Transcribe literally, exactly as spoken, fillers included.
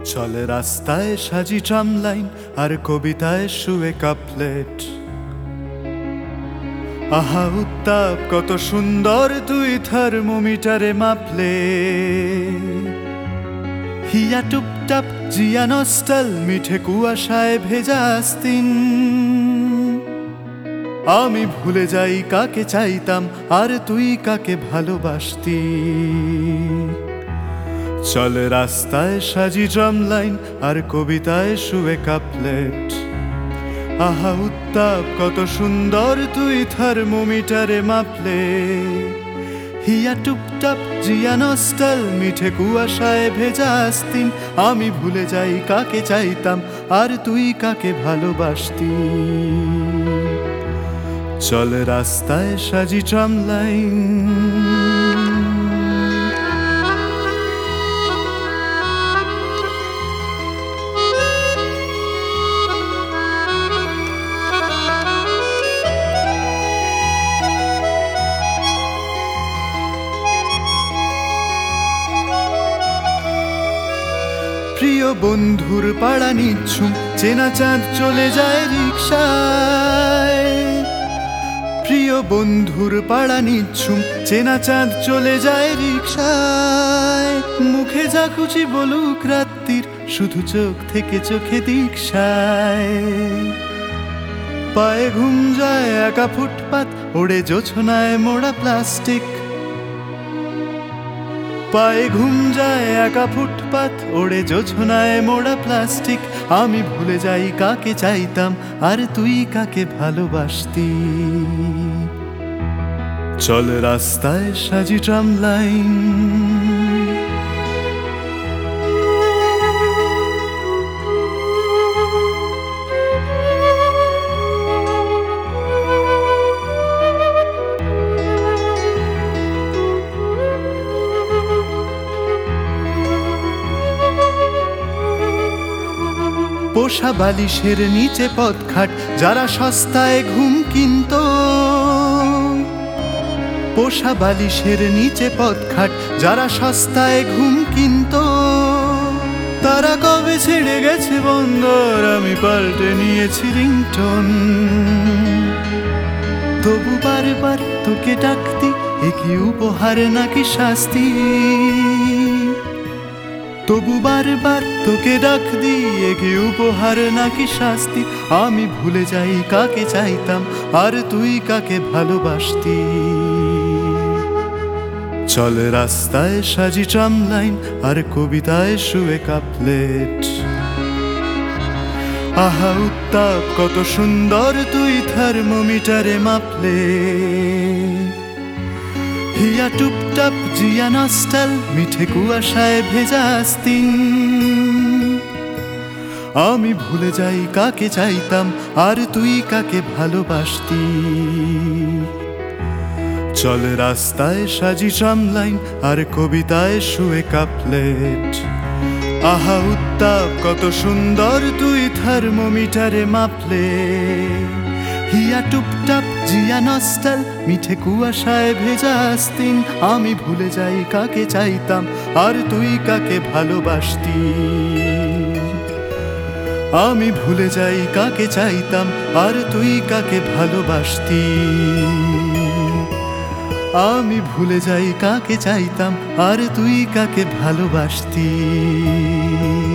চলে রাস্তায় সাজি ট্রাম লাইন আর কবিতায় শুয়ে কাপলেট। আহা উত্তাপ কত সুন্দর তুই থার্মোমিটারে মাপলে। হিয়া টুপটাপ জিয়া নস্টাল মিঠে কুয়াশায় ভেজা আস্তিন। আমি ভুলে যাই কাকে চাইতাম আর তুই কাকে ভালোবাসতি। চলে রাস্তায় সাজি ড্রাম লাইন আর কবিতায় শুয়ে কাপলেট। আহা উত্তাপ কত সুন্দর তুই থার্মোমিটারে মাপলে। হিয়া টুপটাপ জিয়া নস্টাল মিঠে কুয়াশায় ভেজা আস্তিন। আমি ভুলে যাই কাকে চাইতাম আর তুই কাকে ভালোবাসতি। চলে রাস্তায় সাজি ট্রাম লাইন। প্রিয় বন্ধুর পাড়া নিচ্ছুম চেনা চাঁদ চলে যায় রিকশায়। প্রিয় বন্ধুর পাড়া নিচ্ছুম চেনা চাঁদ চলে যায় রিকশায়। মুখে যা খুশি বলুক রাত্রির শুধু চোখ থেকে চোখে দীক্ষায়। পায়ে ঘুম যায় একা ফুটপাত ওড়ে জোছনায় মোড়া প্লাস্টিক। পায়ে ঘুম যায় একা ফুটপাত ওড়ে জোছনায় মোড়া প্লাস্টিক। আমি ভুলে যাই কাকে চাইতাম আর তুই কাকে ভালোবাসতি। চল রাস্তায় সাজি ট্রাম লাইন। পোষা বালিশের নিচে পথঘাট যারা সস্তায় ঘুম কিনত। পোষা বালিশের নিচে পথঘাট যারা সস্তায় ঘুম কিনত। তারা কবে ছেড়ে গেছে বন্দর আমি পাল্টে নিয়েছি রিংটোন। তবু বারবার তোকে ডাকতি এ কি উপহার নাকি শাস্তি। তবু বারবার তোকে ডাক দিয়ে কি উপহার নাকি শাস্তি। আমি ভুলে যাই কাকে চাইতাম আর তুই কাকে ভালোবাসতি। চল রাস্তায় সাজি ট্রাম লাইন আর কবিতায় শুয়ে কাপলেট। আহা উত্তাপ কত সুন্দর তুই থার্মোমিটারে মাপলে। হিয়া টুপটাপ জিয়া নস্টাল মিঠে কুয়াশায় ভেজা আস্তিন। আমি ভুলে যাই কাকে চাইতাম আর তুই কাকে ভালোবাসতি। চল রাস্তায় সাজি ট্রাম লাইন আর কবিতায় শুয়ে কাপলেট। আহা উত্তাপ কত সুন্দর তুই থার্মোমিটারে মাপলে। হিয়া টুপটাপ জিয়া নস্টাল মিঠে কুয়াশায় ভেজা আস্তিন। আমি ভুলে যাই কাকে চাইতাম আর তুই কাকে ভালোবাসতি। আমি ভুলে যাই কাকে চাইতাম আর তুই কাকে ভালোবাসতি। আমি ভুলে যাই কাকে চাইতাম আর তুই কাকে ভালোবাসতি।